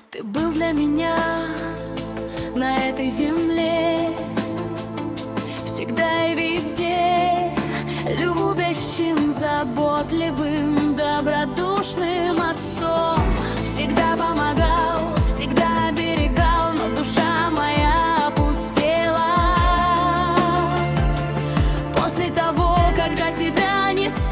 Ты был для меня на этой земле всегда и везде любящим, заботливым, добродушным отцом. Всегда помогал, всегда оберегал, но душа моя опустела после того, когда тебя не стало.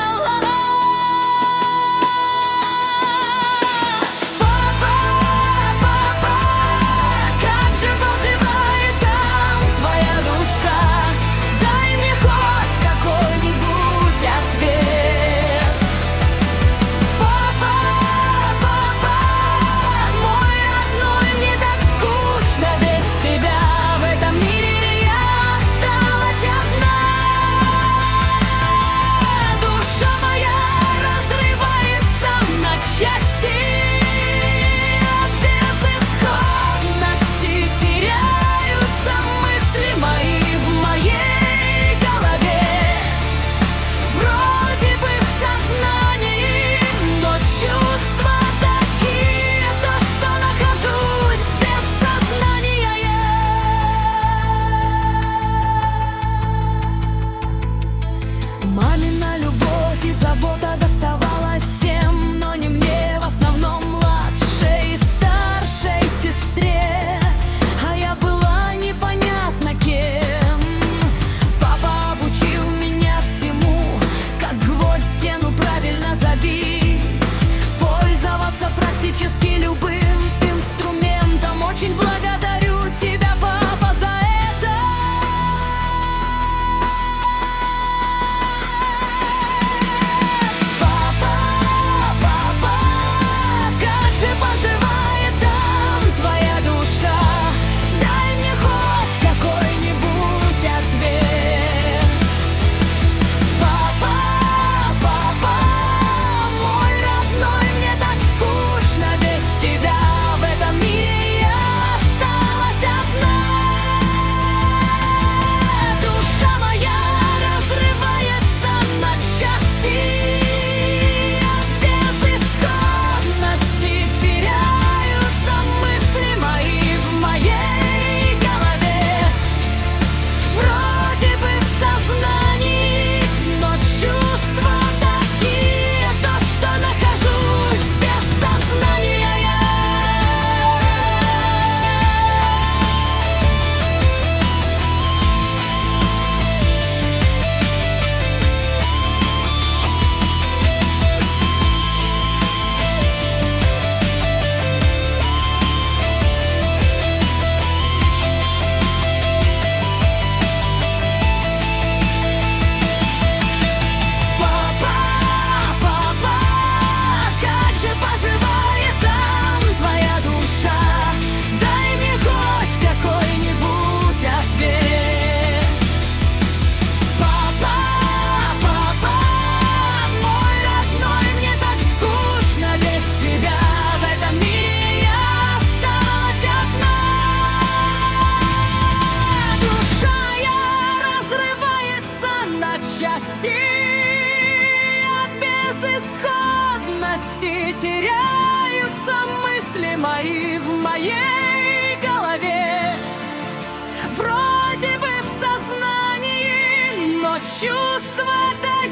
Мамина любовь и забота доставалась всем, но не мне, в основном младшей и старшей сестре. А я была непонятно кем. Папа обучил меня всему, как гвоздь в стену правильно забить, пользоваться практически любым инструментом. Очень благодарю тебя, папа, за это. Теряются мысли мои в моей голове, вроде бы в сознании, но чувства